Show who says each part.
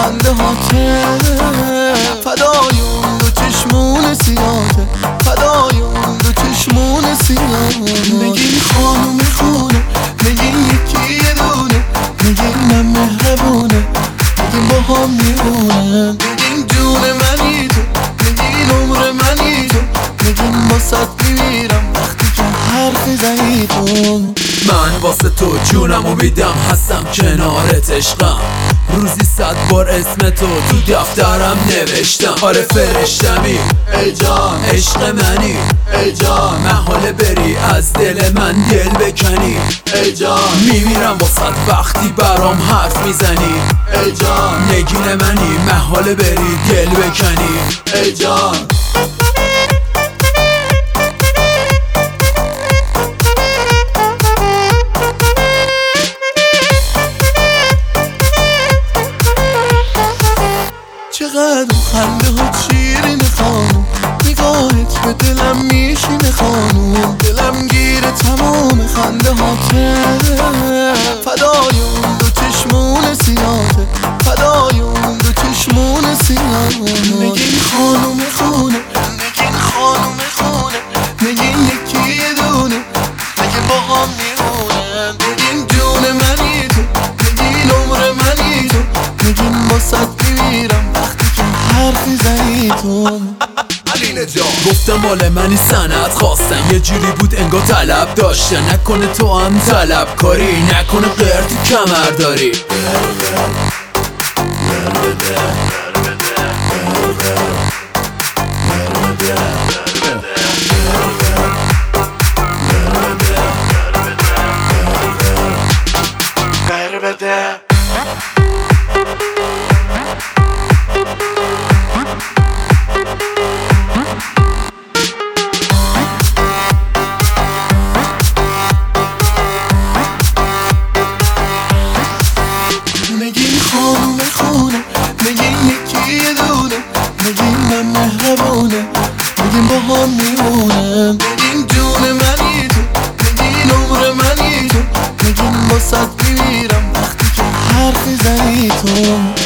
Speaker 1: خنده هاته، فدای اون دو چشمون سیاته، فدای اون دو چشمون سیاته. نگین خانوم خونه، نگین یکی یه دونه، نگین من مهربونه، نگین با هم میمونم، نگین جون منی تو، نگین عمر منی تو، نگین با صد میمیرم وقتی که حرف زنی تو.
Speaker 2: من واسه تو جونمو میدم، هستم کنارت عشقم، روزی 100 بار اسم تو دفترم نوشتم. آره فرشتمی ای جان، عشق منی ای جان، محاله بری از دل من دل بکنی ای جان. میمیرم واسه وقتی برام حرف میزنی ای جان، نگین منی محاله بری دل بکنی ای جان.
Speaker 1: چقدر خنده ها شیرین خانوم، نگاهت به دلم میشینه خانوم، دلم گیره تمام خنده هاته، فدای اون دو چشمون سیاته، فدای اون دو چشمون سیاته. نگین خانوم خونه، نگین خانوم خونه، نگین یکی یه دونه، نگین با هم میمونن، نگین جون منی تو، نگین عمر منی تو، نگین با صد میمیرم وقتی که حرفی زنی تو.
Speaker 2: گفتم مال منی سند خواستم، یه جوری بود انگار طلب داشتن، نکنه تو هم طلب کاری، نکنه قرتی کمر داری.
Speaker 1: نگین خانوم خونه، نگین یکی یه دونه، نگین من مهربونه، نگین با هم میمونم، نگین جون منی تو، نگین عمر منی تو، نگین با صد میمیرم وقتی که حرف زنی تو.